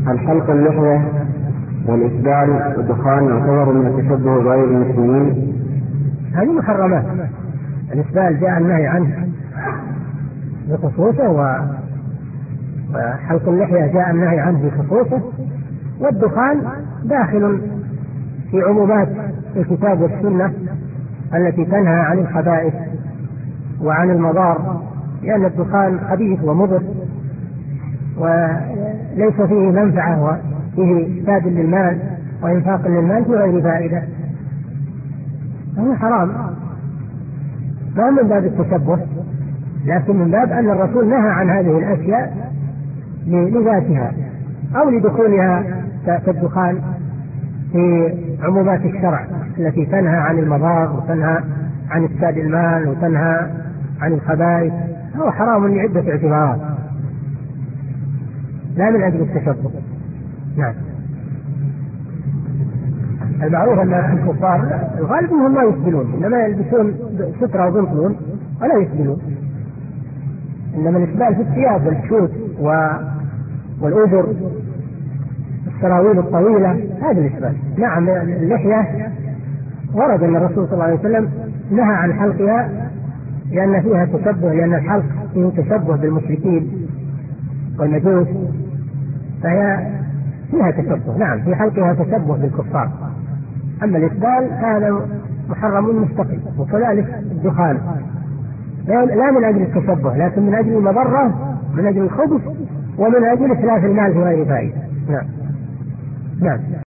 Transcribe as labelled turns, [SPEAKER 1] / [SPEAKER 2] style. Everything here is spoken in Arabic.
[SPEAKER 1] هل حلق اللحية والإسبال والدخان يعتبر من التشبه بغير المسلمين؟
[SPEAKER 2] هذه محرمات. الإسبال جاء النهي عنه بخصوصه، وحلق اللحية جاء النهي عنه بخصوصه، والدخان داخل في عمومات الكتاب والسنة التي تنهى عن الخبائث وعن المضار، لأن الدخان خبيث ومضر وليس فيه منفعة وفيه إفساد للمال وإنفاق للمال في غير فائدة، فهو حرام، ما من باب التشبه، لكن من باب أن الرسول نهى عن هذه الأشياء لذاتها أو لدخولها كالدخان في عمومات الشرع التي تنهى عن المضار وتنهى عن إفساد المال وتنهى عن الخبائث. هو حرام لعدة اعتبارات لا من أجل التشبه. نعم. المعروف أن الكفار الغالب منهم ما يسبلون، إنما يلبسون سترة وبنطلون ولا يسبلون، إنما الإسبال في الثياب والشوت والأوبر السراويل الطويلة، هذا الإسبال. نعم اللحية ورد أن الرسول صلى الله عليه وسلم نهى عن حلقها لأن فيها تشبه، لأن الحلق فيه تشبه بالمشركين والمجوس، فهي فيها تشبه. نعم في حلقها تشبه بالكفار. أما الإسبال هذا محرم مستقل، وكذلك الدخان لا من أجل التشبه لكن من أجل المضرة، من أجل الخبث، ومن أجل إتلاف المال في غير فائدة. نعم. نعم.